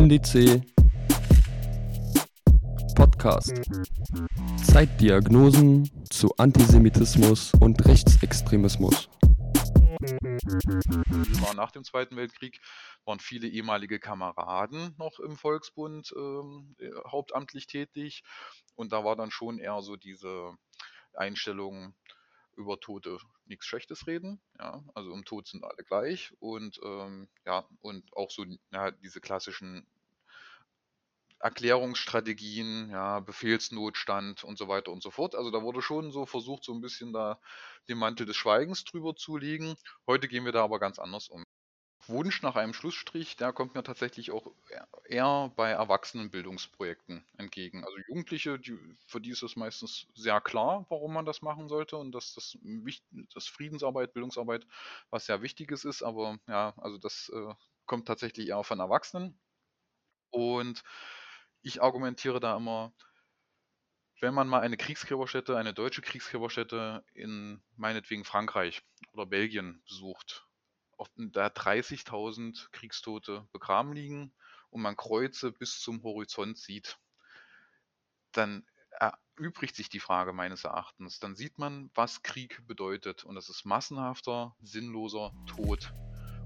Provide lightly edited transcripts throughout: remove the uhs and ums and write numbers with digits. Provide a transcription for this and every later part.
NDC Podcast. Zeitdiagnosen zu Antisemitismus und Rechtsextremismus. War nach dem Zweiten Weltkrieg, waren viele ehemalige Kameraden noch im Volksbund hauptamtlich tätig. Und da war dann schon eher so diese Einstellung, über Tote nichts Schlechtes reden. Ja, also im Tod sind alle gleich. Und und auch so diese klassischen Erklärungsstrategien, ja, Befehlsnotstand und so weiter und so fort. Also da wurde schon so versucht, so ein bisschen da den Mantel des Schweigens drüber zu legen. Heute gehen wir da aber ganz anders um. Wunsch nach einem Schlussstrich, der kommt mir tatsächlich auch eher bei Erwachsenenbildungsprojekten entgegen. Also Jugendliche, für die ist es meistens sehr klar, warum man das machen sollte und dass das Friedensarbeit, Bildungsarbeit was sehr Wichtiges ist, aber ja, also das kommt tatsächlich eher von Erwachsenen. Und ich argumentiere da immer, wenn man mal eine Kriegsgräberstätte, eine deutsche Kriegsgräberstätte in meinetwegen Frankreich oder Belgien besucht, auf da 30.000 Kriegstote begraben liegen und man Kreuze bis zum Horizont sieht, dann erübrigt sich die Frage meines Erachtens. Dann sieht man, was Krieg bedeutet und das ist massenhafter, sinnloser Tod.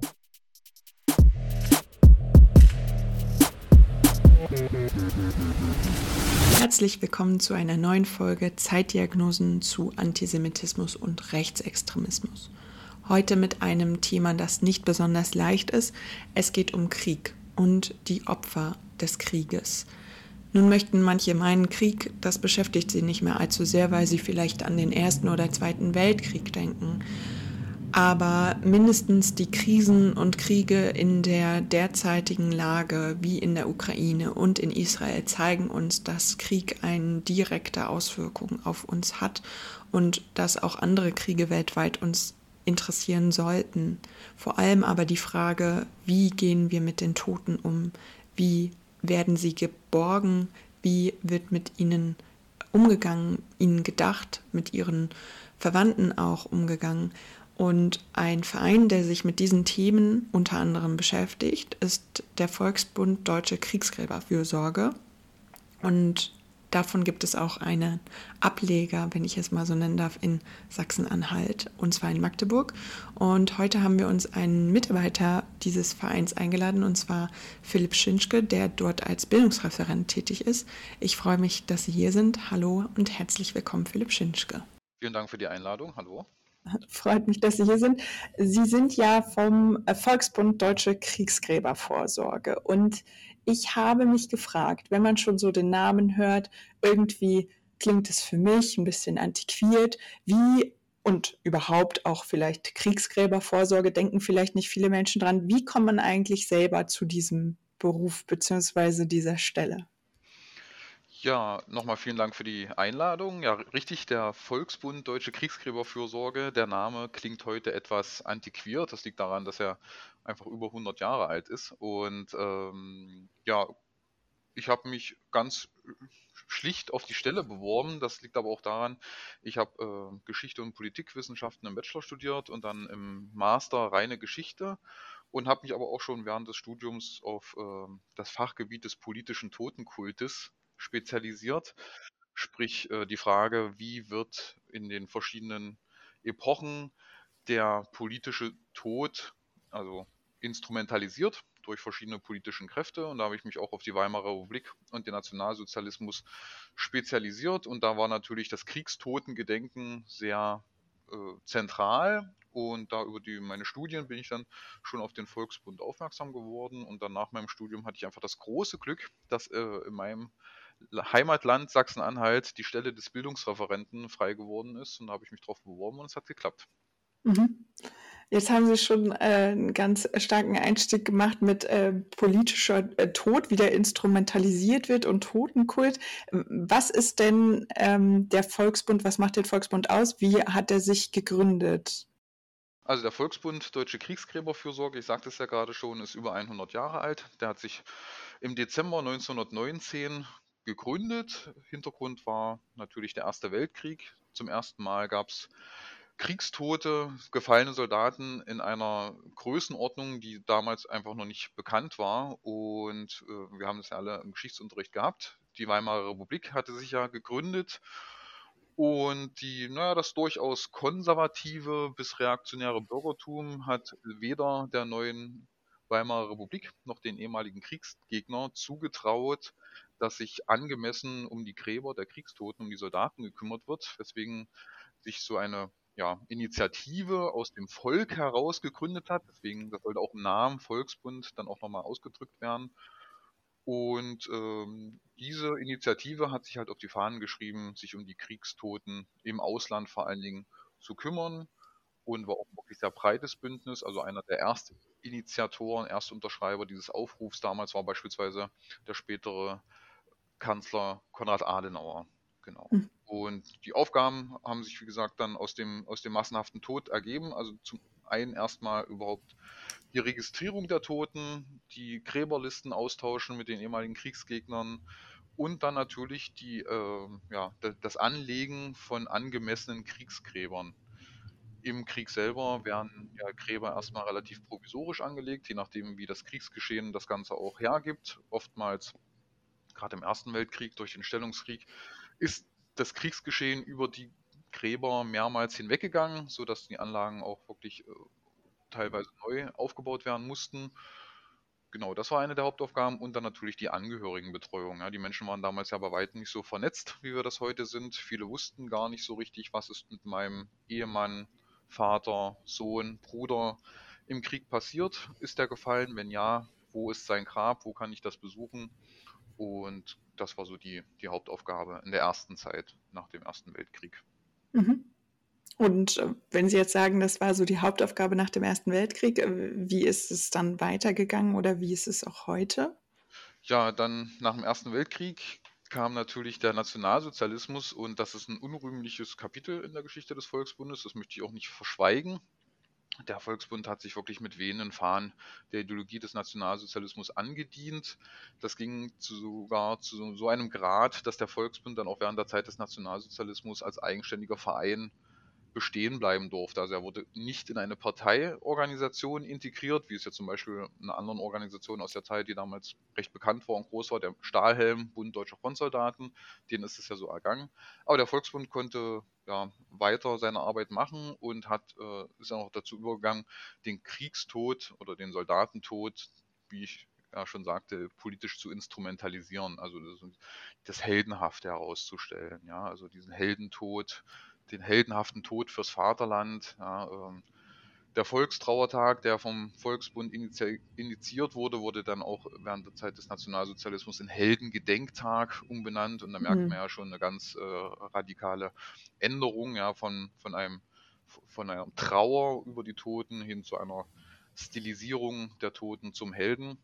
Herzlich willkommen zu einer neuen Folge Zeitdiagnosen zu Antisemitismus und Rechtsextremismus. Heute mit einem Thema, das nicht besonders leicht ist. Es geht um Krieg und die Opfer des Krieges. Nun möchten manche meinen, Krieg, das beschäftigt sie nicht mehr allzu sehr, weil sie vielleicht an den Ersten oder Zweiten Weltkrieg denken. Aber mindestens die Krisen und Kriege in der derzeitigen Lage, wie in der Ukraine und in Israel, zeigen uns, dass Krieg eine direkte Auswirkung auf uns hat und dass auch andere Kriege weltweit uns interessieren sollten. Vor allem aber die Frage, wie gehen wir mit den Toten um? Wie werden sie geborgen? Wie wird mit ihnen umgegangen, ihnen gedacht, mit ihren Verwandten auch umgegangen? Und ein Verein, der sich mit diesen Themen unter anderem beschäftigt, ist der Volksbund Deutsche Kriegsgräberfürsorge. Und davon gibt es auch einen Ableger, wenn ich es mal so nennen darf, in Sachsen-Anhalt, und zwar in Magdeburg. Und heute haben wir uns einen Mitarbeiter dieses Vereins eingeladen, und zwar Philipp Schinschke, der dort als Bildungsreferent tätig ist. Ich freue mich, dass Sie hier sind. Hallo und herzlich willkommen, Philipp Schinschke. Vielen Dank für die Einladung. Hallo. Freut mich, dass Sie hier sind. Sie sind ja vom Volksbund Deutsche Kriegsgräbervorsorge. Und ich habe mich gefragt, wenn man schon so den Namen hört, irgendwie klingt es für mich ein bisschen antiquiert. Wie und überhaupt auch vielleicht Kriegsgräbervorsorge, denken vielleicht nicht viele Menschen dran. Wie kommt man eigentlich selber zu diesem Beruf bzw. dieser Stelle? Ja, nochmal vielen Dank für die Einladung. Ja, richtig, der Volksbund Deutsche Kriegsgräberfürsorge. Der Name klingt heute etwas antiquiert. Das liegt daran, dass er einfach über 100 Jahre alt ist. Und ja, ich habe mich ganz schlicht auf die Stelle beworben. Das liegt aber auch daran, ich habe Geschichte und Politikwissenschaften im Bachelor studiert und dann im Master reine Geschichte und habe mich aber auch schon während des Studiums auf das Fachgebiet des politischen Totenkultes spezialisiert. Sprich, die Frage, wie wird in den verschiedenen Epochen der politische Tod, also instrumentalisiert durch verschiedene politischen Kräfte. Und da habe ich mich auch auf die Weimarer Republik und den Nationalsozialismus spezialisiert. Und da war natürlich das Kriegstotengedenken sehr zentral. Und da über meine Studien bin ich dann schon auf den Volksbund aufmerksam geworden. Und dann nach meinem Studium hatte ich einfach das große Glück, dass in meinem Heimatland Sachsen-Anhalt die Stelle des Bildungsreferenten frei geworden ist. Und da habe ich mich drauf beworben und es hat geklappt. Mhm. Jetzt haben Sie schon einen ganz starken Einstieg gemacht mit politischer Tod, wie der instrumentalisiert wird und Totenkult. Was ist denn der Volksbund, was macht den Volksbund aus? Wie hat er sich gegründet? Also der Volksbund Deutsche Kriegsgräberfürsorge, ich sagte es ja gerade schon, ist über 100 Jahre alt. Der hat sich im Dezember 1919 gegründet. Hintergrund war natürlich der Erste Weltkrieg. Zum ersten Mal gab es Kriegstote, gefallene Soldaten in einer Größenordnung, die damals einfach noch nicht bekannt war. Und wir haben das ja alle im Geschichtsunterricht gehabt. Die Weimarer Republik hatte sich ja gegründet und das durchaus konservative bis reaktionäre Bürgertum hat weder der neuen Weimarer Republik noch den ehemaligen Kriegsgegner zugetraut, dass sich angemessen um die Gräber der Kriegstoten, um die Soldaten gekümmert wird, weswegen sich so eine Initiative aus dem Volk heraus gegründet hat. Deswegen, das sollte auch im Namen Volksbund dann auch nochmal ausgedrückt werden. Und diese Initiative hat sich halt auf die Fahnen geschrieben, sich um die Kriegstoten im Ausland vor allen Dingen zu kümmern und war auch ein wirklich sehr breites Bündnis. Also einer der Erstinitiatoren, Erstunterschreiber dieses Aufrufs damals war beispielsweise der spätere Kanzler Konrad Adenauer. Genau. Hm. Und die Aufgaben haben sich, wie gesagt, dann aus dem massenhaften Tod ergeben. Also zum einen erstmal überhaupt die Registrierung der Toten, die Gräberlisten austauschen mit den ehemaligen Kriegsgegnern und dann natürlich das Anlegen von angemessenen Kriegsgräbern. Im Krieg selber werden ja Gräber erstmal relativ provisorisch angelegt, je nachdem, wie das Kriegsgeschehen das Ganze auch hergibt. Oftmals, gerade im Ersten Weltkrieg, durch den Stellungskrieg, ist das Kriegsgeschehen über die Gräber mehrmals hinweggegangen, sodass die Anlagen auch wirklich teilweise neu aufgebaut werden mussten. Genau, das war eine der Hauptaufgaben und dann natürlich die Angehörigenbetreuung. Ja, die Menschen waren damals ja bei weitem nicht so vernetzt, wie wir das heute sind. Viele wussten gar nicht so richtig, was ist mit meinem Ehemann, Vater, Sohn, Bruder im Krieg passiert. Ist der gefallen? Wenn ja, wo ist sein Grab? Wo kann ich das besuchen? Und das war so die Hauptaufgabe in der ersten Zeit nach dem Ersten Weltkrieg. Mhm. Und wenn Sie jetzt sagen, das war so die Hauptaufgabe nach dem Ersten Weltkrieg, wie ist es dann weitergegangen oder wie ist es auch heute? Ja, dann nach dem Ersten Weltkrieg kam natürlich der Nationalsozialismus und das ist ein unrühmliches Kapitel in der Geschichte des Volksbundes, das möchte ich auch nicht verschweigen. Der Volksbund hat sich wirklich mit wehenden Fahnen der Ideologie des Nationalsozialismus angedient. Das ging sogar zu so einem Grad, dass der Volksbund dann auch während der Zeit des Nationalsozialismus als eigenständiger Verein bestehen bleiben durfte. Also er wurde nicht in eine Parteiorganisation integriert, wie es ja zum Beispiel in anderen Organisationen aus der Zeit, die damals recht bekannt war und groß war, der Stahlhelm, Bund Deutscher Frontsoldaten, denen ist es ja so ergangen. Aber der Volksbund konnte weiter seine Arbeit machen und ist dann auch dazu übergegangen, den Kriegstod oder den Soldatentod, wie ich ja schon sagte, politisch zu instrumentalisieren, also das Heldenhafte herauszustellen, ja, also diesen Heldentod, den heldenhaften Tod fürs Vaterland. Ja, der Volkstrauertag, der vom Volksbund initiiert wurde, wurde dann auch während der Zeit des Nationalsozialismus in Heldengedenktag umbenannt. Und da merkt man ja schon eine ganz radikale Änderung, ja, von einer Trauer über die Toten hin zu einer Stilisierung der Toten zum Helden.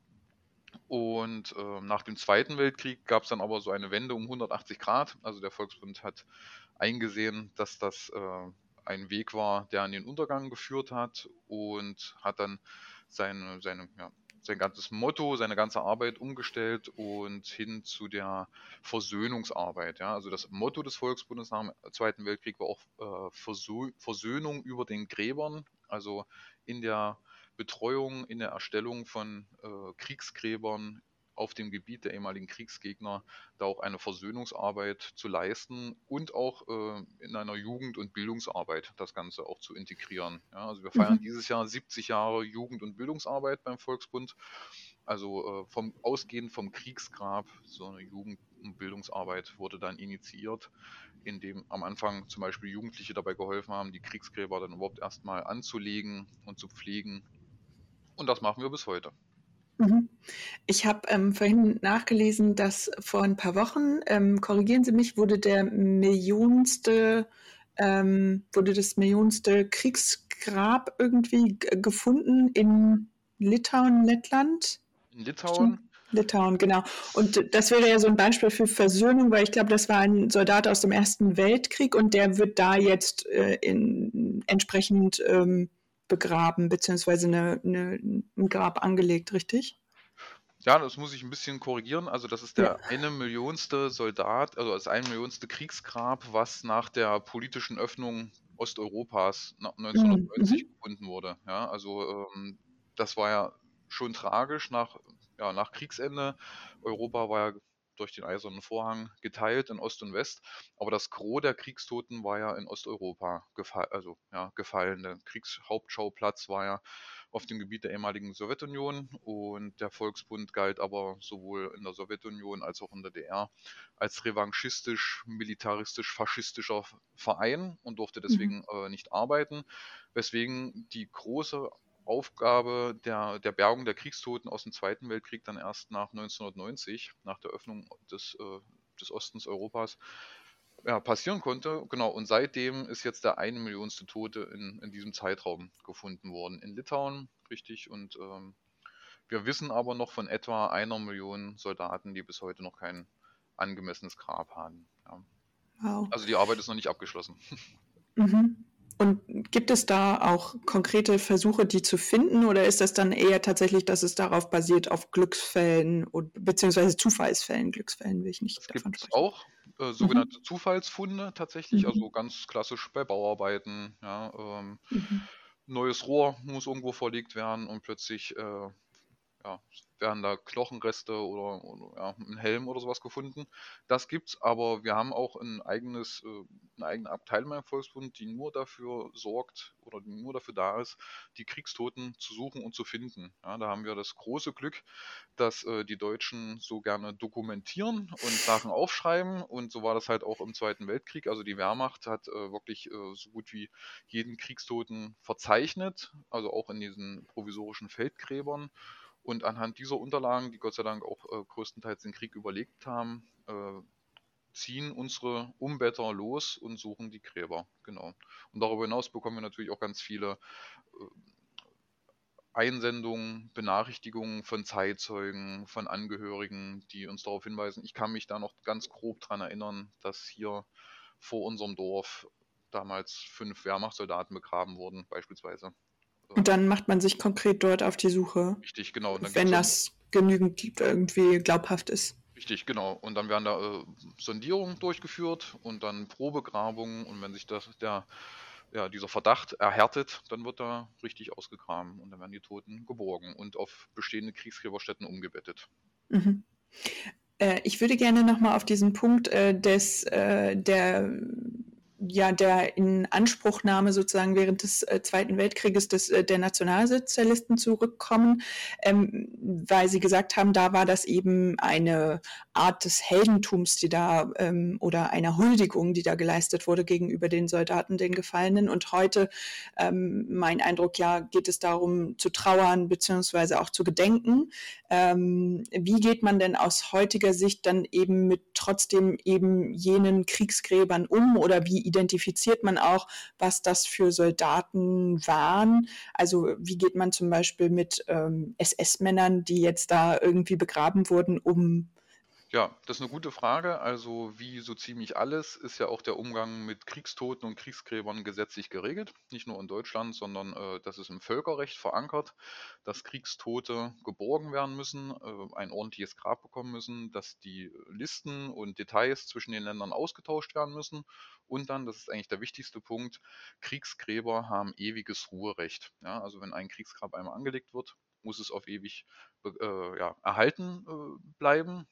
Und nach dem Zweiten Weltkrieg gab es dann aber so eine Wende um 180 Grad. Also der Volksbund hat eingesehen, dass das ein Weg war, der an den Untergang geführt hat und hat dann sein ganzes Motto, seine ganze Arbeit umgestellt und hin zu der Versöhnungsarbeit. Ja? Also das Motto des Volksbundes nach dem Zweiten Weltkrieg war auch Versöhnung über den Gräbern, also in der Betreuung, in der Erstellung von Kriegsgräbern auf dem Gebiet der ehemaligen Kriegsgegner, da auch eine Versöhnungsarbeit zu leisten und auch in einer Jugend- und Bildungsarbeit das Ganze auch zu integrieren. Ja, also wir feiern dieses Jahr 70 Jahre Jugend- und Bildungsarbeit beim Volksbund. Also ausgehend vom Kriegsgrab, so eine Jugend- und Bildungsarbeit wurde dann initiiert, in dem am Anfang zum Beispiel Jugendliche dabei geholfen haben, die Kriegsgräber dann überhaupt erstmal anzulegen und zu pflegen. Und das machen wir bis heute. Ich habe vorhin nachgelesen, dass vor ein paar Wochen, korrigieren Sie mich, wurde das millionste Kriegsgrab irgendwie gefunden in Litauen, Lettland? In Litauen? Litauen, genau. Und das wäre ja so ein Beispiel für Versöhnung, weil ich glaube, das war ein Soldat aus dem Ersten Weltkrieg und der wird da jetzt entsprechend begraben, beziehungsweise ein Grab angelegt, richtig? Ja, das muss ich ein bisschen korrigieren. Also das ist der 1 Millionste Soldat, also das 1 Millionste Kriegsgrab, was nach der politischen Öffnung Osteuropas Mhm. 1990 gefunden wurde. Ja, also das war ja schon tragisch nach Kriegsende. Europa war ja durch den Eisernen Vorhang geteilt in Ost und West, aber das Gros der Kriegstoten war ja in Osteuropa gefallen. Der Kriegshauptschauplatz war ja auf dem Gebiet der ehemaligen Sowjetunion und der Volksbund galt aber sowohl in der Sowjetunion als auch in der DDR als revanchistisch, militaristisch, faschistischer Verein und durfte Mhm. deswegen nicht arbeiten, weswegen die große Aufgabe der Bergung der Kriegstoten aus dem Zweiten Weltkrieg dann erst nach 1990, nach der Öffnung des Ostens Europas, ja, passieren konnte. Genau, und seitdem ist jetzt der 1 Millionste Tote in diesem Zeitraum gefunden worden. In Litauen, richtig, und wir wissen aber noch von etwa 1 Million Soldaten, die bis heute noch kein angemessenes Grab haben. Ja. Wow. Also die Arbeit ist noch nicht abgeschlossen. Mhm. Und gibt es da auch konkrete Versuche, die zu finden, oder ist das dann eher tatsächlich, dass es darauf basiert, auf Glücksfällen beziehungsweise Zufallsfällen? Glücksfällen will ich nicht Es davon gibt sprechen. auch Mhm. sogenannte Zufallsfunde tatsächlich, also Mhm. ganz klassisch bei Bauarbeiten. Ja, Mhm. neues Rohr muss irgendwo verlegt werden und plötzlich ja, werden da Knochenreste oder ja, ein Helm oder sowas gefunden. Das gibt's, aber wir haben auch eine eigene Abteilung beim Volksbund, die nur dafür sorgt oder die nur dafür da ist, die Kriegstoten zu suchen und zu finden. Ja, da haben wir das große Glück, dass die Deutschen so gerne dokumentieren und Sachen aufschreiben. Und so war das halt auch im Zweiten Weltkrieg. Also die Wehrmacht hat wirklich so gut wie jeden Kriegstoten verzeichnet, also auch in diesen provisorischen Feldgräbern. Und anhand dieser Unterlagen, die Gott sei Dank auch größtenteils den Krieg überlebt haben, ziehen unsere Umbetter los und suchen die Gräber. Genau. Und darüber hinaus bekommen wir natürlich auch ganz viele äh, Einsendungen, Benachrichtigungen von Zeitzeugen, von Angehörigen, die uns darauf hinweisen. Ich kann mich da noch ganz grob dran erinnern, dass hier vor unserem Dorf damals 5 Wehrmachtssoldaten begraben wurden, beispielsweise. Und Ähm, dann macht man sich konkret dort auf die Suche, Richtig, genau. Und dann gibt wenn es das genügend irgendwie glaubhaft ist. Richtig, genau. Und dann werden da Sondierungen durchgeführt und dann Probegrabungen. Und wenn sich dieser Verdacht erhärtet, dann wird da richtig ausgegraben und dann werden die Toten geborgen und auf bestehende Kriegsgräberstätten umgebettet. Mhm. Ich würde gerne nochmal auf diesen Punkt der Inanspruchnahme sozusagen während des Zweiten Weltkrieges der Nationalsozialisten zurückkommen, weil Sie gesagt haben, da war das eben eine Art des Heldentums, die da oder einer Huldigung, die da geleistet wurde gegenüber den Soldaten, den Gefallenen. Und heute, mein Eindruck, ja, geht es darum zu trauern beziehungsweise auch zu gedenken. Wie geht man denn aus heutiger Sicht dann eben mit trotzdem eben jenen Kriegsgräbern um, oder wie identifiziert man auch, was das für Soldaten waren? Also wie geht man zum Beispiel mit SS-Männern, die jetzt da irgendwie begraben wurden, um? Ja, das ist eine gute Frage. Also wie so ziemlich alles ist ja auch der Umgang mit Kriegstoten und Kriegsgräbern gesetzlich geregelt. Nicht nur in Deutschland, sondern das ist im Völkerrecht verankert, dass Kriegstote geborgen werden müssen, ein ordentliches Grab bekommen müssen, dass die Listen und Details zwischen den Ländern ausgetauscht werden müssen. Und dann, das ist eigentlich der wichtigste Punkt, Kriegsgräber haben ewiges Ruherecht. Ja, also wenn ein Kriegsgrab einmal angelegt wird, muss es auf ewig ja, erhalten bleiben.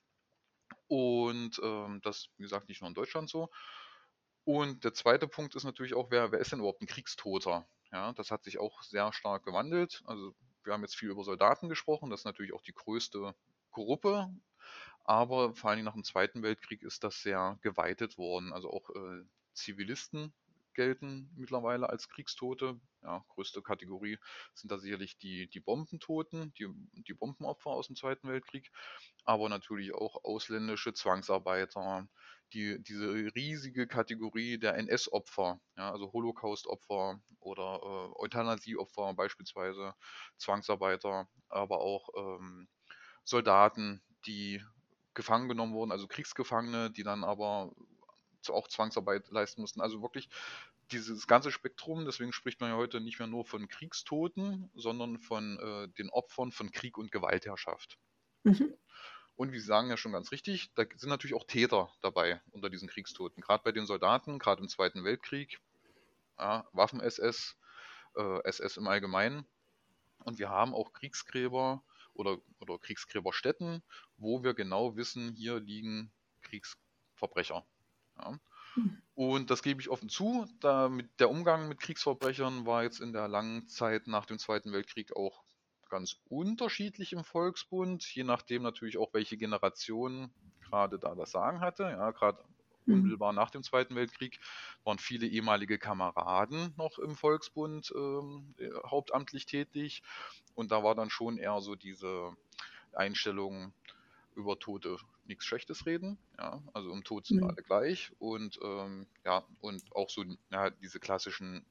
Und das, wie gesagt, nicht nur in Deutschland so. Und der zweite Punkt ist natürlich auch, wer ist denn überhaupt ein Kriegstoter? Ja, das hat sich auch sehr stark gewandelt. Also wir haben jetzt viel über Soldaten gesprochen, das ist natürlich auch die größte Gruppe, aber vor allen Dingen nach dem Zweiten Weltkrieg ist das sehr geweitet worden. Also auch Zivilisten gelten mittlerweile als Kriegstote. Ja, größte Kategorie sind da sicherlich die Bombentoten, die Bombenopfer aus dem Zweiten Weltkrieg, aber natürlich auch ausländische Zwangsarbeiter, diese riesige Kategorie der NS-Opfer, ja, also Holocaust-Opfer oder Euthanasie-Opfer beispielsweise, Zwangsarbeiter, aber auch Soldaten, die gefangen genommen wurden, also Kriegsgefangene, die dann aber auch Zwangsarbeit leisten mussten. Also wirklich dieses ganze Spektrum, deswegen spricht man ja heute nicht mehr nur von Kriegstoten, sondern von den Opfern von Krieg und Gewaltherrschaft. Mhm. Und wie Sie sagen ja schon ganz richtig, da sind natürlich auch Täter dabei unter diesen Kriegstoten. Gerade bei den Soldaten, gerade im Zweiten Weltkrieg, ja, Waffen-SS, SS im Allgemeinen. Und wir haben auch Kriegsgräber oder Kriegsgräberstätten, wo wir genau wissen, hier liegen Kriegsverbrecher. Ja. Mhm. Und das gebe ich offen zu, der Umgang mit Kriegsverbrechern war jetzt in der langen Zeit nach dem Zweiten Weltkrieg auch ganz unterschiedlich im Volksbund, je nachdem natürlich auch, welche Generation gerade da das Sagen hatte. Ja, gerade Mhm. unmittelbar nach dem Zweiten Weltkrieg waren viele ehemalige Kameraden noch im Volksbund hauptamtlich tätig. Und da war dann schon eher so diese Einstellung, über Tote nichts Schlechtes reden. Ja, also im Tod sind Mhm. alle gleich. Und ja, und auch so ja, diese klassischen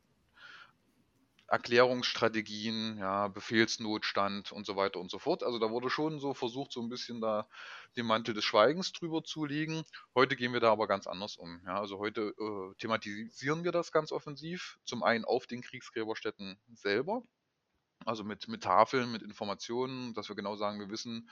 Erklärungsstrategien, ja, Befehlsnotstand und so weiter und so fort. Also da wurde schon so versucht, so ein bisschen da den Mantel des Schweigens drüber zu legen. Heute gehen wir da aber ganz anders um. Ja, also heute thematisieren wir das ganz offensiv. Zum einen auf den Kriegsgräberstätten selber, also mit Tafeln, mit Informationen, dass wir genau sagen, wir wissen,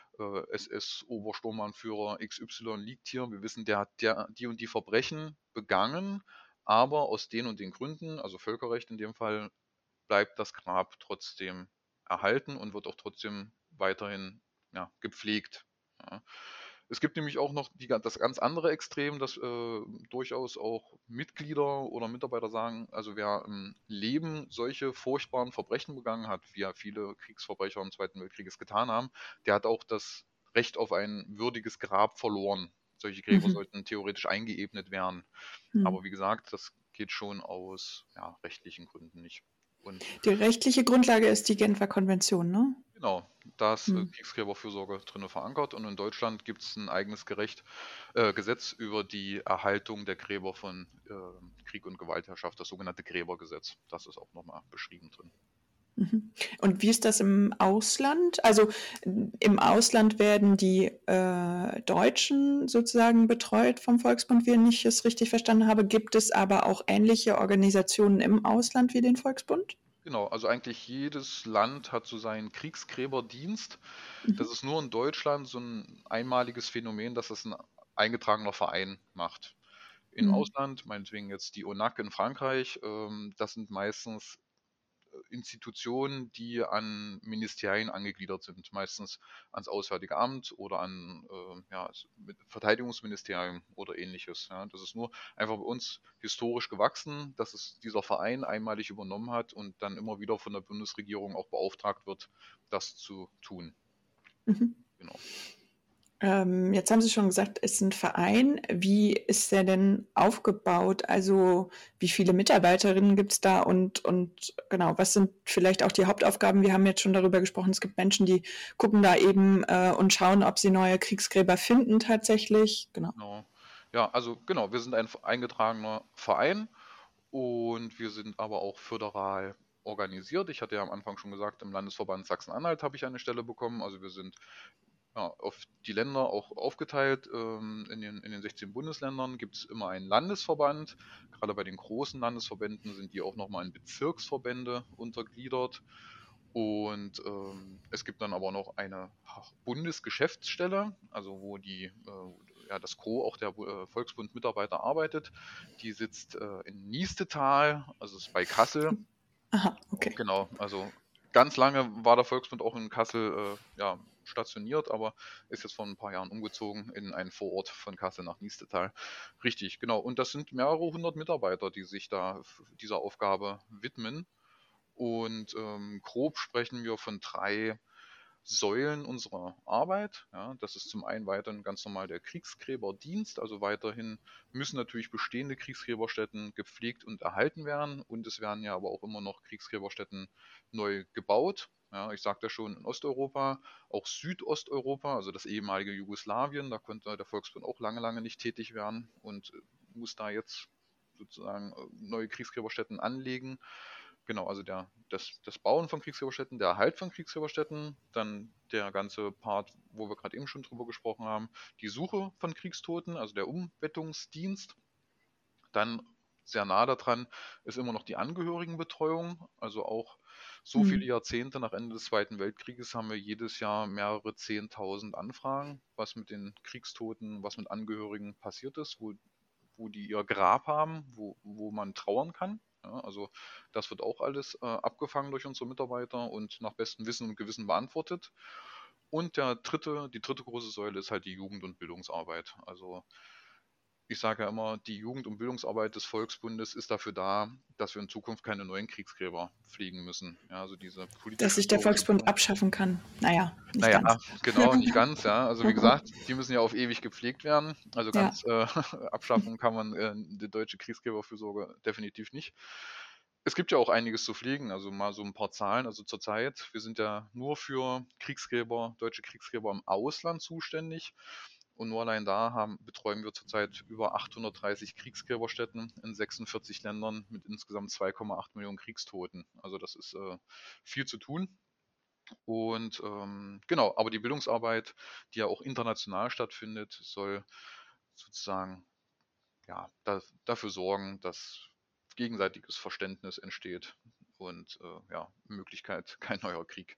SS-Obersturmanführer XY liegt hier, wir wissen, der hat die und die Verbrechen begangen, aber aus den und den Gründen, also Völkerrecht in dem Fall, bleibt das Grab trotzdem erhalten und wird auch trotzdem weiterhin ja, gepflegt. Ja. Es gibt nämlich auch noch das ganz andere Extrem, dass durchaus auch Mitglieder oder Mitarbeiter sagen, also wer im Leben solche furchtbaren Verbrechen begangen hat, wie ja viele Kriegsverbrecher im Zweiten Weltkrieg es getan haben, der hat auch das Recht auf ein würdiges Grab verloren. Solche Gräber Mhm. sollten theoretisch eingeebnet werden. Mhm. Aber wie gesagt, das geht schon aus ja, rechtlichen Gründen nicht. Und Die rechtliche Grundlage ist die Genfer Konvention, ne? genau, da ist Mhm. Kriegsgräberfürsorge drin verankert und in Deutschland gibt es ein eigenes Gesetz über die Erhaltung der Gräber von Krieg und Gewaltherrschaft, das sogenannte Gräbergesetz. Das ist auch nochmal beschrieben drin. Mhm. Und wie ist das im Ausland? Also im Ausland werden die Deutschen sozusagen betreut vom Volksbund, wenn ich es richtig verstanden habe. Gibt es aber auch ähnliche Organisationen im Ausland wie den Volksbund? Genau, also eigentlich jedes Land hat so seinen Kriegsgräberdienst. Mhm. Das ist nur in Deutschland so ein einmaliges Phänomen, dass es ein eingetragener Verein macht. Im Mhm. Ausland, meinetwegen jetzt die ONAC in Frankreich, das sind meistens Institutionen, die an Ministerien angegliedert sind, meistens ans Auswärtige Amt oder an ja, Verteidigungsministerium oder ähnliches. Ja. Das ist nur einfach bei uns historisch gewachsen, dass es dieser Verein einmalig übernommen hat und dann immer wieder von der Bundesregierung auch beauftragt wird, das zu tun. Mhm. Genau. Jetzt haben Sie schon gesagt, es ist ein Verein. Wie ist der denn aufgebaut? Also wie viele Mitarbeiterinnen gibt es da und genau, was sind vielleicht auch die Hauptaufgaben? Wir haben jetzt schon darüber gesprochen, es gibt Menschen, die gucken da eben und schauen, ob sie neue Kriegsgräber finden tatsächlich. Genau. Genau. Ja, also genau, wir sind ein eingetragener Verein und wir sind aber auch föderal organisiert. Ich hatte ja am Anfang schon gesagt, im Landesverband Sachsen-Anhalt habe ich eine Stelle bekommen. Also wir sind ja, auf die Länder auch aufgeteilt. In den 16 Bundesländern gibt es immer einen Landesverband. Gerade bei den großen Landesverbänden sind die auch nochmal in Bezirksverbände untergliedert. Und es gibt dann aber noch eine Bundesgeschäftsstelle, also wo ja, das Gros auch der Volksbund-Mitarbeiter arbeitet. Die sitzt in Niestetal, also ist bei Kassel. Aha, okay. Genau, also ganz lange war der Volksbund auch in Kassel ja, stationiert, aber ist jetzt vor ein paar Jahren umgezogen in einen Vorort von Kassel nach Niestetal. Richtig, genau. Und das sind mehrere hundert Mitarbeiter, die sich da dieser Aufgabe widmen. Und grob sprechen wir von drei Säulen unserer Arbeit. Ja, das ist zum einen weiterhin ganz normal der Kriegsgräberdienst, also weiterhin müssen natürlich bestehende Kriegsgräberstätten gepflegt und erhalten werden und es werden ja aber auch immer noch Kriegsgräberstätten neu gebaut. Ja, ich sagte ja schon in Osteuropa, auch Südosteuropa, also das ehemalige Jugoslawien, da konnte der Volksbund auch lange, lange nicht tätig werden und muss da jetzt sozusagen neue Kriegsgräberstätten anlegen. Genau, also das Bauen von Kriegsgräberstätten, der Erhalt von Kriegsgräberstätten, dann der ganze Part, wo wir gerade eben schon drüber gesprochen haben, die Suche von Kriegstoten, also der Umbettungsdienst. Dann sehr nah daran ist immer noch die Angehörigenbetreuung, also auch so viele Hm. Jahrzehnte nach Ende des Zweiten Weltkrieges haben wir jedes Jahr mehrere 10.000 Anfragen, was mit den Kriegstoten, was mit Angehörigen passiert ist, wo die ihr Grab haben, wo man trauern kann. Ja, also das wird auch alles abgefangen durch unsere Mitarbeiter und nach bestem Wissen und Gewissen beantwortet. Und die dritte große Säule ist halt die Jugend- und Bildungsarbeit. Also ich sage ja immer, die Jugend- und Bildungsarbeit des Volksbundes ist dafür da, dass wir in Zukunft keine neuen Kriegsgräber pflegen müssen. Ja, also diese Dass sich der politisch-historische Volksbund Bildung. abschaffen kann. Naja, nicht Naja, ganz. genau, nicht ganz, ja. Also wie gesagt, die müssen ja auf ewig gepflegt werden. Also Ja. ganz abschaffen kann man die deutsche Kriegsgräberfürsorge definitiv nicht. Es gibt ja auch einiges zu pflegen, also mal so ein paar Zahlen. Also zurzeit, wir sind ja nur für Kriegsgräber, deutsche Kriegsgräber im Ausland zuständig. Und nur allein da betreuen wir zurzeit über 830 Kriegsgräberstätten in 46 Ländern mit insgesamt 2,8 Millionen Kriegstoten. Also das ist viel zu tun. Und genau, aber die Bildungsarbeit, die ja auch international stattfindet, soll sozusagen ja, dafür sorgen, dass gegenseitiges Verständnis entsteht und ja, Möglichkeit kein neuer Krieg.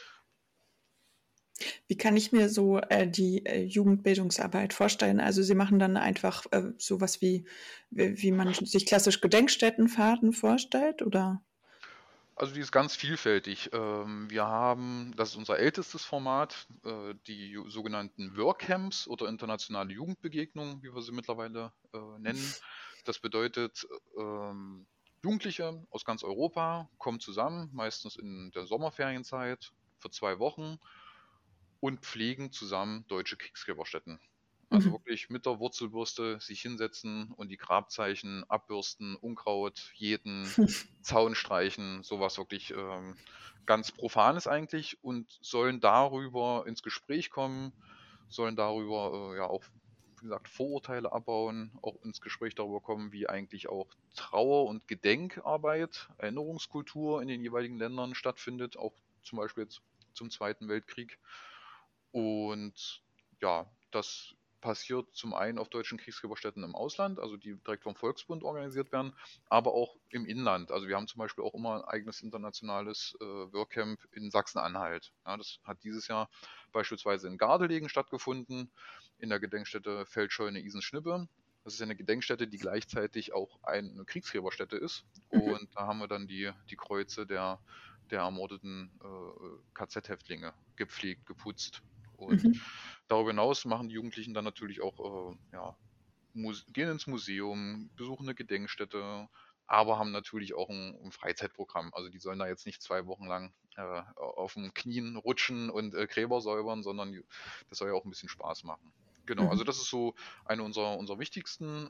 Wie kann ich mir so die Jugendbildungsarbeit vorstellen? Also Sie machen dann einfach sowas wie man sich klassisch Gedenkstättenfahrten vorstellt, oder? Also die ist ganz vielfältig. Wir haben, das ist unser ältestes Format, die sogenannten WordCamps oder internationale Jugendbegegnungen, wie wir sie mittlerweile nennen. Das bedeutet, Jugendliche aus ganz Europa kommen zusammen, meistens in der Sommerferienzeit für 2 Wochen und pflegen zusammen deutsche Kriegsgräberstätten. Also Mhm. wirklich mit der Wurzelbürste sich hinsetzen und die Grabzeichen abbürsten, Unkraut jäten, Zaun streichen, sowas wirklich ganz Profanes eigentlich und sollen darüber ins Gespräch kommen, sollen darüber ja auch, wie gesagt, Vorurteile abbauen, auch ins Gespräch darüber kommen, wie eigentlich auch Trauer- und Gedenkarbeit, Erinnerungskultur in den jeweiligen Ländern stattfindet, auch zum Beispiel jetzt zum Zweiten Weltkrieg. Und ja, das passiert zum einen auf deutschen Kriegsgräberstätten im Ausland, also die direkt vom Volksbund organisiert werden, aber auch im Inland. Also wir haben zum Beispiel auch immer ein eigenes internationales WordCamp in Sachsen-Anhalt. Ja, das hat dieses Jahr beispielsweise in Gardelegen stattgefunden, in der Gedenkstätte Feldscheune Isenschnippe. Das ist ja eine Gedenkstätte, die gleichzeitig auch eine Kriegsgräberstätte ist. Mhm. Und da haben wir dann die Kreuze der ermordeten KZ-Häftlinge gepflegt, geputzt. Und Mhm. darüber hinaus machen die Jugendlichen dann natürlich auch, ja, gehen ins Museum, besuchen eine Gedenkstätte, aber haben natürlich auch ein Freizeitprogramm. Also die sollen da jetzt nicht 2 Wochen lang auf den Knien rutschen und Gräber säubern, sondern das soll ja auch ein bisschen Spaß machen. Genau, also Mhm. das ist so eine unserer wichtigsten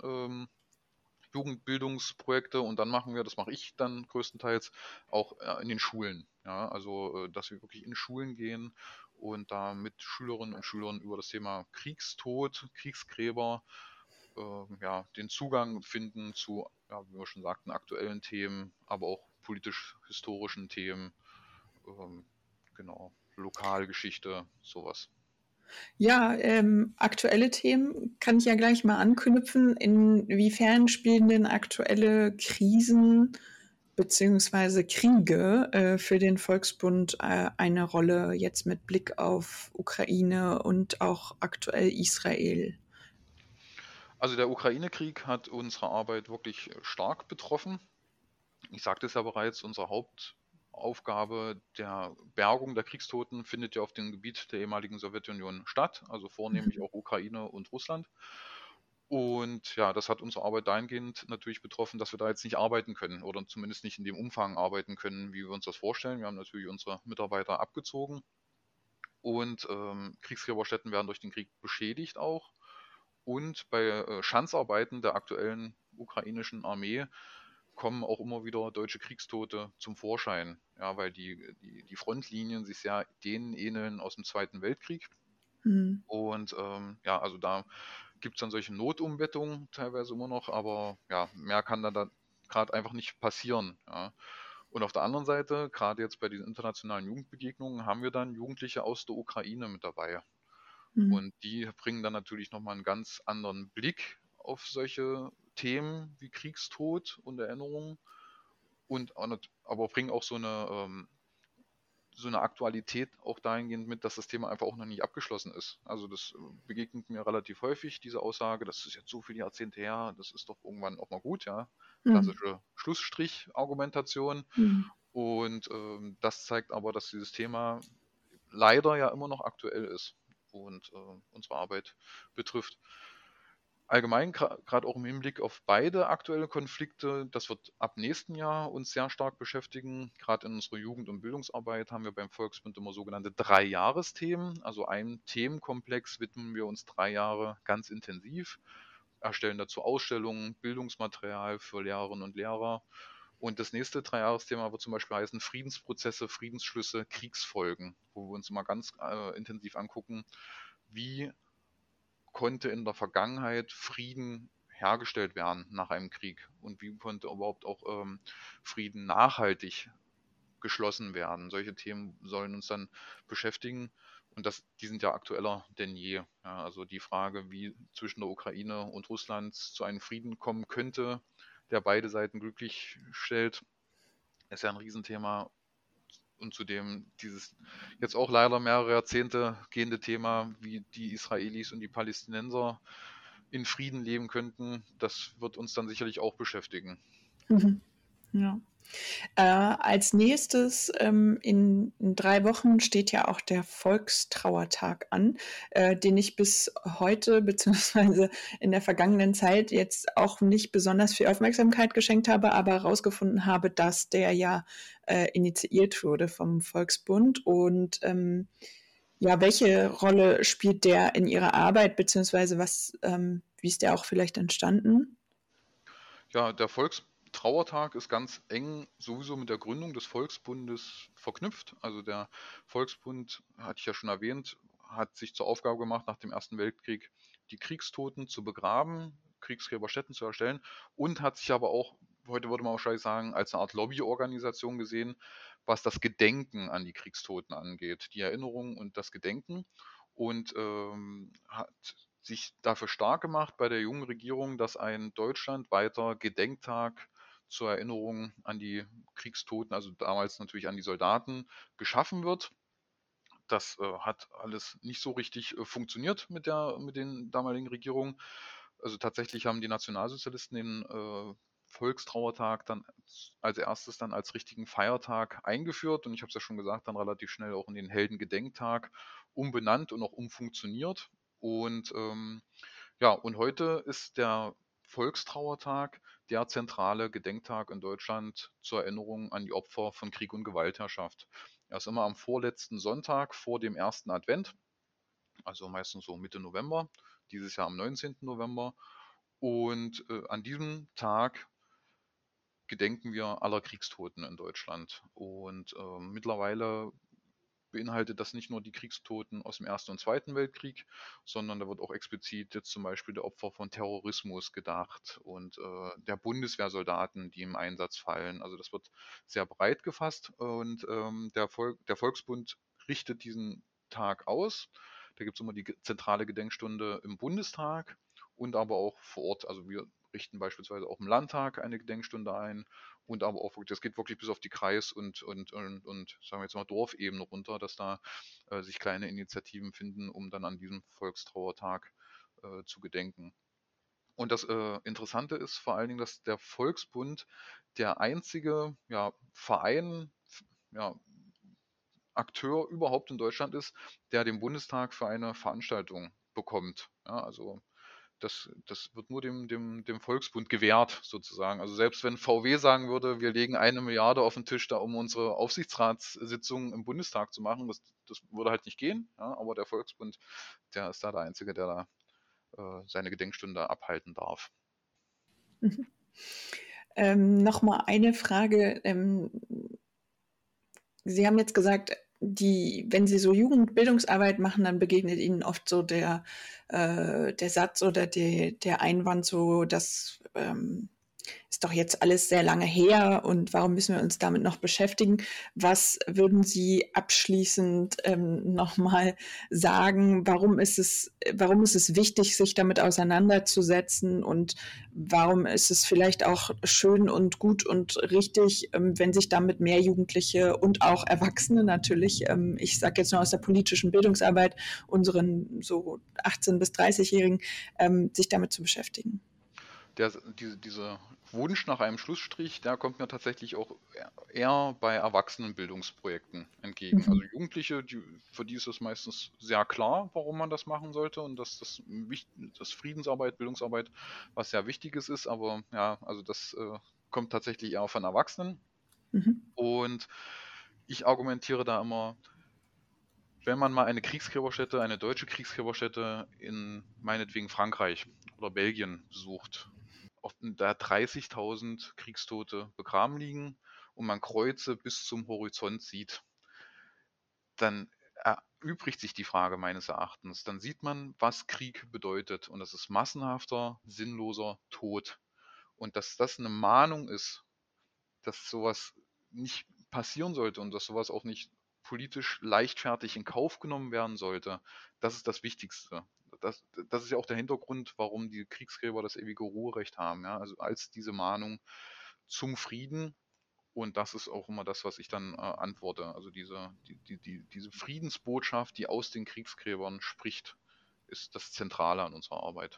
Jugendbildungsprojekte und dann machen wir, das mache ich dann größtenteils auch in den Schulen. Ja, also dass wir wirklich in Schulen gehen und da mit Schülerinnen und Schülern über das Thema Kriegstod, Kriegsgräber, ja, den Zugang finden zu, ja, wie wir schon sagten, aktuellen Themen, aber auch politisch-historischen Themen, ähm, genau, Lokalgeschichte, sowas. Ja, aktuelle Themen kann ich ja gleich mal anknüpfen. Inwiefern spielen denn aktuelle Krisen beziehungsweise Kriege für den Volksbund eine Rolle jetzt mit Blick auf Ukraine und auch aktuell Israel? Also der Ukraine-Krieg hat unsere Arbeit wirklich stark betroffen. Ich sagte es ja bereits, unsere Hauptaufgabe der Bergung der Kriegstoten findet ja auf dem Gebiet der ehemaligen Sowjetunion statt, also vornehmlich auch Ukraine und Russland. Und ja, das hat unsere Arbeit dahingehend natürlich betroffen, dass wir da jetzt nicht arbeiten können oder zumindest nicht in dem Umfang arbeiten können, wie wir uns das vorstellen. Wir haben natürlich unsere Mitarbeiter abgezogen und Kriegsgräberstätten werden durch den Krieg beschädigt auch. Und bei Schanzarbeiten der aktuellen ukrainischen Armee kommen auch immer wieder deutsche Kriegstote zum Vorschein, ja, weil die Frontlinien sich sehr denen ähneln aus dem Zweiten Weltkrieg. Hm. Und ja, also da gibt es dann solche Notumbettungen teilweise immer noch, aber ja, mehr kann da gerade einfach nicht passieren. Ja. Und auf der anderen Seite, gerade jetzt bei diesen internationalen Jugendbegegnungen, haben wir dann Jugendliche aus der Ukraine mit dabei. Hm. Und die bringen dann natürlich nochmal einen ganz anderen Blick auf solche Themen wie Kriegstod und Erinnerung und aber bringen auch so eine Aktualität auch dahingehend mit, dass das Thema einfach auch noch nicht abgeschlossen ist. Also das begegnet mir relativ häufig, diese Aussage, das ist jetzt so viele Jahrzehnte her, das ist doch irgendwann auch mal gut, ja. Klassische Schlussstrich-Argumentation. Und das zeigt aber, dass dieses Thema leider ja immer noch aktuell ist und unsere Arbeit betrifft. Allgemein, gerade auch im Hinblick auf beide aktuelle Konflikte, das wird ab nächsten Jahr uns sehr stark beschäftigen. Gerade in unserer Jugend- und Bildungsarbeit haben wir beim Volksbund immer sogenannte 3-Jahres-Themen. Also einem Themenkomplex widmen wir uns 3 Jahre ganz intensiv, erstellen dazu Ausstellungen, Bildungsmaterial für Lehrerinnen und Lehrer. Und das nächste 3-Jahres-Thema wird zum Beispiel heißen Friedensprozesse, Friedensschlüsse, Kriegsfolgen, wo wir uns immer ganz intensiv angucken, wie konnte in der Vergangenheit Frieden hergestellt werden nach einem Krieg und wie konnte überhaupt auch Frieden nachhaltig geschlossen werden. Solche Themen sollen uns dann beschäftigen und die sind ja aktueller denn je. Ja, also die Frage, wie zwischen der Ukraine und Russland zu einem Frieden kommen könnte, der beide Seiten glücklich stellt, ist ja ein Riesenthema. Und zudem dieses jetzt auch leider mehrere Jahrzehnte gehende Thema, wie die Israelis und die Palästinenser in Frieden leben könnten, das wird uns dann sicherlich auch beschäftigen. Ja. Als nächstes in 3 Wochen steht ja auch der Volkstrauertag an, den ich bis heute beziehungsweise in der vergangenen Zeit jetzt auch nicht besonders viel Aufmerksamkeit geschenkt habe, aber herausgefunden habe, dass der ja initiiert wurde vom Volksbund. Und welche Rolle spielt der in Ihrer Arbeit, beziehungsweise wie ist der auch vielleicht entstanden? Ja, der Volkstrauertag ist ganz eng sowieso mit der Gründung des Volksbundes verknüpft. Also der Volksbund, hatte ich ja schon erwähnt, hat sich zur Aufgabe gemacht, nach dem Ersten Weltkrieg die Kriegstoten zu begraben, Kriegsgräberstätten zu erstellen und hat sich aber auch, heute würde man wahrscheinlich sagen, als eine Art Lobbyorganisation gesehen, was das Gedenken an die Kriegstoten angeht, die Erinnerung und das Gedenken und hat sich dafür stark gemacht bei der jungen Regierung, dass ein deutschlandweiter Gedenktag zur Erinnerung an die Kriegstoten, also damals natürlich an die Soldaten, geschaffen wird. Das hat alles nicht so richtig funktioniert mit den damaligen Regierungen. Also tatsächlich haben die Nationalsozialisten den Volkstrauertag dann als erstes dann als richtigen Feiertag eingeführt und ich habe es ja schon gesagt, dann relativ schnell auch in den Heldengedenktag umbenannt und auch umfunktioniert. Und und heute ist der Volkstrauertag der zentrale Gedenktag in Deutschland zur Erinnerung an die Opfer von Krieg und Gewaltherrschaft. Er ist immer am vorletzten Sonntag vor dem ersten Advent, also meistens so Mitte November, dieses Jahr am 19. November. Und an diesem Tag gedenken wir aller Kriegstoten in Deutschland. Und mittlerweile beinhaltet das nicht nur die Kriegstoten aus dem Ersten und Zweiten Weltkrieg, sondern da wird auch explizit jetzt zum Beispiel der Opfer von Terrorismus gedacht und der Bundeswehrsoldaten, die im Einsatz fallen. Also das wird sehr breit gefasst und der Volksbund richtet diesen Tag aus. Da gibt es immer die zentrale Gedenkstunde im Bundestag und aber auch vor Ort. Also wir richten beispielsweise auch im Landtag eine Gedenkstunde ein und aber auch, das geht wirklich bis auf die Kreis- und sagen wir jetzt mal Dorfebene runter, dass da sich kleine Initiativen finden, um dann an diesem Volkstrauertag zu gedenken. Und das Interessante ist vor allen Dingen, dass der Volksbund der einzige Verein, ja, Akteur überhaupt in Deutschland ist, der den Bundestag für eine Veranstaltung bekommt. Ja, also das wird nur dem Volksbund gewährt, sozusagen. Also selbst wenn VW sagen würde, wir legen 1 Milliarde auf den Tisch, da um unsere Aufsichtsratssitzung im Bundestag zu machen, das würde halt nicht gehen. Ja, aber der Volksbund, der ist da der Einzige, der da seine Gedenkstunde abhalten darf. Nochmal eine Frage. Sie haben jetzt gesagt, wenn Sie so Jugendbildungsarbeit machen, dann begegnet Ihnen oft so der Satz oder der Einwand, so dass ist doch jetzt alles sehr lange her und warum müssen wir uns damit noch beschäftigen? Was würden Sie abschließend nochmal sagen? Warum ist es wichtig, sich damit auseinanderzusetzen und warum ist es vielleicht auch schön und gut und richtig, wenn sich damit mehr Jugendliche und auch Erwachsene natürlich, ich sage jetzt nur aus der politischen Bildungsarbeit, unseren so 18- bis 30-Jährigen, sich damit zu beschäftigen? Dieser Wunsch nach einem Schlussstrich, der kommt mir tatsächlich auch eher bei Erwachsenenbildungsprojekten entgegen. Also Jugendliche, für die ist es meistens sehr klar, warum man das machen sollte und dass das Friedensarbeit, Bildungsarbeit was sehr Wichtiges ist, aber ja, also das kommt tatsächlich eher von Erwachsenen. Und ich argumentiere da immer, wenn man mal eine Kriegsgräberstätte, eine deutsche Kriegsgräberstätte in meinetwegen Frankreich oder Belgien besucht, auf da 30.000 Kriegstote begraben liegen und man Kreuze bis zum Horizont sieht, dann erübrigt sich die Frage meines Erachtens. Dann sieht man, was Krieg bedeutet und das ist massenhafter, sinnloser Tod. Und dass das eine Mahnung ist, dass sowas nicht passieren sollte und dass sowas auch nicht politisch leichtfertig in Kauf genommen werden sollte, das ist das Wichtigste. Das ist ja auch der Hintergrund, warum die Kriegsgräber das ewige Ruherecht haben, ja? Also als diese Mahnung zum Frieden. Und das ist auch immer das, was ich dann antworte. Also diese Friedensbotschaft, die aus den Kriegsgräbern spricht, ist das Zentrale an unserer Arbeit.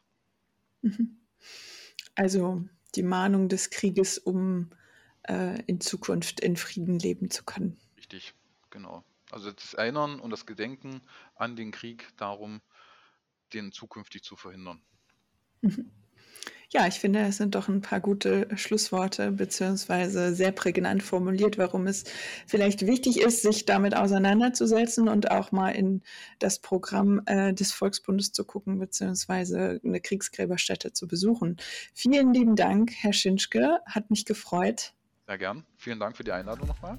Also die Mahnung des Krieges, um in Zukunft in Frieden leben zu können. Richtig, genau. Also das Erinnern und das Gedenken an den Krieg darum, den zukünftig zu verhindern. Ja, ich finde, es sind doch ein paar gute Schlussworte, beziehungsweise sehr prägnant formuliert, warum es vielleicht wichtig ist, sich damit auseinanderzusetzen und auch mal in das Programm des Volksbundes zu gucken, beziehungsweise eine Kriegsgräberstätte zu besuchen. Vielen lieben Dank, Herr Schinschke, hat mich gefreut. Sehr gern. Vielen Dank für die Einladung nochmal.